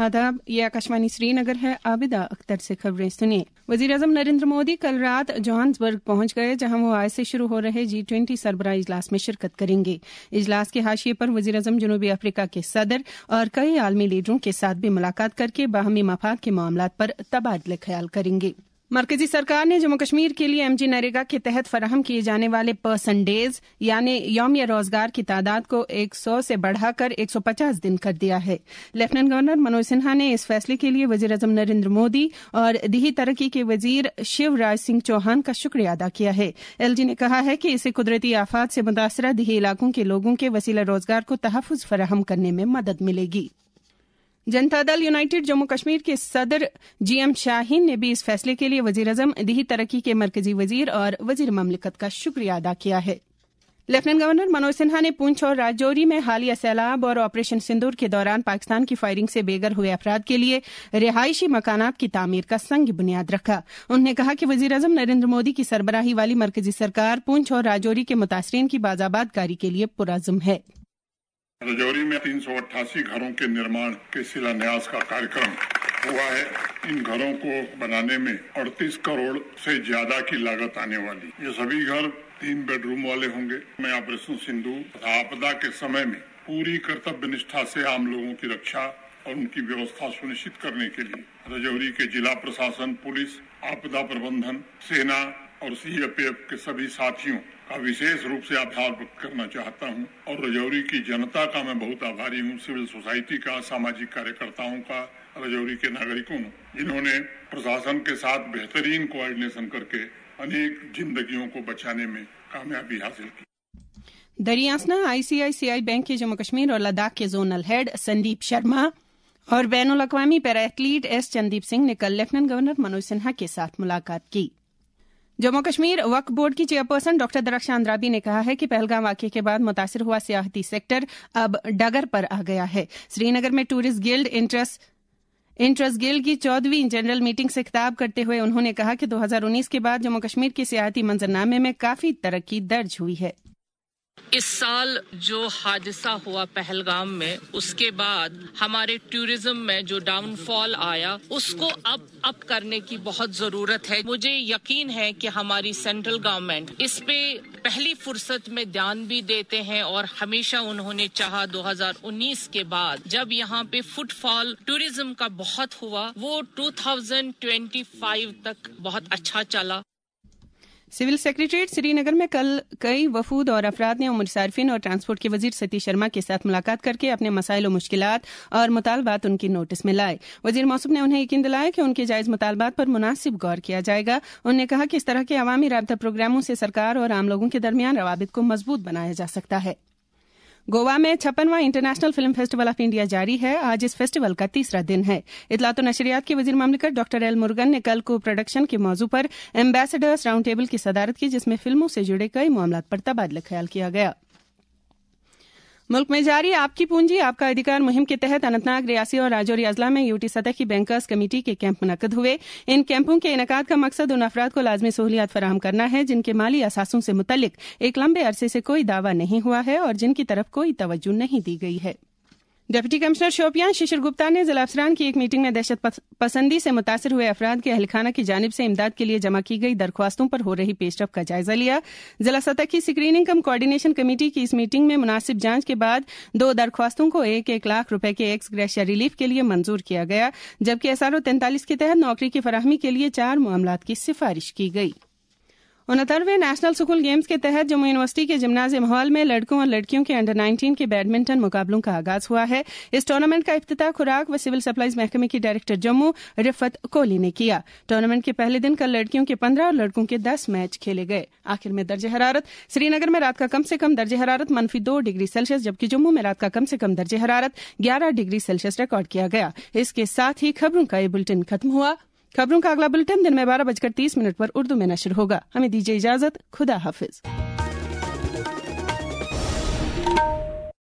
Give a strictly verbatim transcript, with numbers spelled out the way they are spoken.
आदाब, ये आकाशवाणी श्रीनगर है। आबिदा अख्तर से खबरें सुनिए। वजीर आजम नरेंद्र मोदी कल रात जोहान्सबर्ग पहुंच गए, जहां वो आज से शुरू हो रहे जी ट्वेंटी सरबराह इजलास में शिरकत करेंगे। इजलास के हाशिए पर वजीर आजम जनूबी अफ्रीका के सदर और कई आलमी लीडरों के साथ भी मुलाकात करके बाहमी मफाद के मामलात पर तबादले ख्याल करेंगे। मरकजी सरकार ने जम्मू कश्मीर के लिए एमजी नरेगा के तहत फराहम किए जाने वाले पर्सन डेज यानी यौमिया रोजगार की तादाद को सौ से बढ़ाकर एक सौ पचास दिन कर दिया है। लेफ्टिनेंट गवर्नर मनोज सिन्हा ने इस फैसले के लिए वजीर आजम नरेंद्र मोदी और दिही तरक्की के वजीर शिवराज सिंह चौहान का शुक्रिया अदा किया है। एलजी ने कहा है कि इससे कुदरती आफात से मुतासरा दिही इलाकों के लोगों के वसीला रोजगार को तहफ़्फ़ुज़ फराहम करने में मदद मिलेगी। जनता दल यूनाइटेड जम्मू कश्मीर के सदर जीएम शाहीन ने भी इस फैसले के लिए वजीर आजम, दिही तरक्की के मरकजी वजीर और वजीर ममलिकत का शुक्रिया अदा किया है। लेफ्टिनेंट गवर्नर मनोज सिन्हा ने पुंछ और राजौरी में हालिया सैलाब और ऑपरेशन सिंदूर के दौरान पाकिस्तान की फायरिंग से बेघर हुए अफराद के लिए रिहायशी मकानात की तामीर का संग बुनियाद रखा। उन्होंने कहा कि वजीर आजम नरेंद्र मोदी की सरबराही वाली मरकजी सरकार पुंछ और राजौरी के मुतासरीन की बाज़ाबादकारी के लिए पुरअज़्म है। राजौरी में तीन सौ अट्ठासी घरों के निर्माण के शिलान्यास का कार्यक्रम हुआ है। इन घरों को बनाने में अड़तीस करोड़ से ज्यादा की लागत आने वाली। ये सभी घर तीन बेडरूम वाले होंगे। मैं ऑपरेशन सिंदूर तथा आपदा के समय में पूरी कर्तव्य निष्ठा से आम लोगों की रक्षा और उनकी व्यवस्था सुनिश्चित करने के लिए राजौरी के जिला प्रशासन, पुलिस, आपदा प्रबंधन, सेना और सीएपीएफ के सभी साथियों का विशेष रूप से आभार व्यक्त करना चाहता हूं और राजौरी की जनता का मैं बहुत आभारी हूं, सिविल सोसाइटी का, सामाजिक कार्यकर्ताओं का, राजौरी के नागरिकों, जिन्होंने प्रशासन के साथ बेहतरीन कोऑर्डिनेशन करके अनेक जिंदगियों को बचाने में कामयाबी हासिल की। दरियासना आईसीआईसीआई बैंक के जम्मू कश्मीर और लद्दाख के जोनल हेड संदीप शर्मा और बैनुल अक़वामी पैरा एथलीट एस चंदीप सिंह ने कल लेफ्टिनेंट गवर्नर मनोज सिन्हा के साथ मुलाकात की। जम्मू कश्मीर वक्फ बोर्ड की चेयरपर्सन डॉक्टर दरख्शान अंद्राबी ने कहा है कि पहलगाम वाक़े के बाद मुतासिर हुआ सियाहती सेक्टर अब डगर पर आ गया है। श्रीनगर में tourist guild interest interest guild की चौदहवीं जनरल मीटिंग से खिताब करते हुए उन्होंने कहा कि दो हज़ार उन्नीस के बाद जम्मू कश्मीर के सियाहती मंजरनामे में काफी तरक्की दर्ज हुई है। इस साल जो हादसा हुआ पहलगाम में, उसके बाद हमारे टूरिज्म में जो डाउनफॉल आया, उसको अब अप करने की बहुत जरूरत है। मुझे यकीन है कि हमारी सेंट्रल गवर्नमेंट इस पे पहली फुर्सत में ध्यान भी देते हैं और हमेशा उन्होंने चाहा दो हज़ार उन्नीस के बाद जब यहाँ पे फुटफॉल टूरिज्म का बहुत हुआ, वो दो हज़ार पच्चीस तक बहुत अच्छा चला। सिविल सेक्रेटरीट श्रीनगर में कल कई वफूद और अफराद ने उम्र सार्फिन और ट्रांसपोर्ट के वजीर सतीश शर्मा के साथ मुलाकात करके अपने मसाइल और मुश्किलात और मुतालबात उनकी नोटिस में लाए। वजीर मौसूफ ने उन्हें यकीन दिलाया कि उनके जायज मुतालबात पर मुनासिब गौर किया जाएगा। उन्होंने कहा कि इस तरह के अवामी राबता प्रोग्रामों से सरकार और आम लोगों के दरमियान रवाबित को मजबूत बनाया जा सकता है। गोवा में छप्पनवां international film festival of India जारी है। आज इस फेस्टिवल का तीसरा दिन है। इत्तलात और नशरियात के वजीर ममलिकत डॉक्टर एल मुरुगन ने कल को प्रोडक्शन के मौजू पर एम्बेसडर्स राउंड टेबल की सदारत की, जिसमें फिल्मों से जुड़े कई मामलात पर तबादला ख्याल किया गया। मुल्क में जारी आपकी पूंजी आपका अधिकार मुहिम के तहत अनंतनाग, रियासी और राजौरी अजला में यूटी सतह की बैंकर्स कमेटी के कैंप मुनक्कद हुए। इन कैंपों के इनकाद का मकसद उन अफराद को लाजमी सहूलियात फराहम करना है जिनके माली असासों से मुतल्लिक एक लंबे अरसे से कोई दावा नहीं हुआ है और जिनकी तरफ कोई तवज्जो नहीं दी गई है। डिप्टी कमिश्नर शोपियां शिशिर गुप्ता ने जिला अफसरान की एक मीटिंग में दहशत पसंदी से मुतासिर हुए अफराद के अहलखाना की जानिब से इमदाद के लिए जमा की गई दरख्वास्तों पर हो रही पेशरफ का जायजा लिया। जिला सतह की स्क्रीनिंग कम कोऑर्डिनेशन कमेटी की इस मीटिंग में मुनासिब जांच के बाद दो दरख्वास्तों को एक एक लाख रुपए के एक्स ग्रेशिया रिलीफ के लिए मंजूर किया गया, जबकि एसआरओ तैंतालीस के तहत नौकरी की फराहमी के लिए चार मामलात की सिफारिश की गई। उनहत्तरवें नेशनल स्कूल गेम्स के तहत जम्मू यूनिवर्सिटी के जिम्नाजियम हॉल में लड़कों और लड़कियों के अंडर नाइनटीन के बैडमिंटन मुकाबलों का आगाज हुआ है। इस टूर्नामेंट का इफ्तिताह खुराक व सिविल सप्लाईज महकमे की डायरेक्टर जम्मू रिफत कोहली ने किया। टूर्नामेंट के पहले दिन कल लड़कियों के पंद्रह और लड़कों के दस मैच खेले गए। आखिर में दर्जे हरारत। श्रीनगर में रात का कम से कम दर्जे हरारत मनफी दो डिग्री सेल्सियस, जबकि जम्मू में रात का कम से कम दर्जे हरारत ग्यारह डिग्री सेल्सियस रिकॉर्ड किया गया। इसके साथ ही खबरों का ये बुलेटिन खत्म हुआ। खबरों का अगला बुलेटिन दिन में बारह बजकर तीस मिनट पर उर्दू में नशर होगा। हमें दीजिए इजाजत। खुदा हाफिज।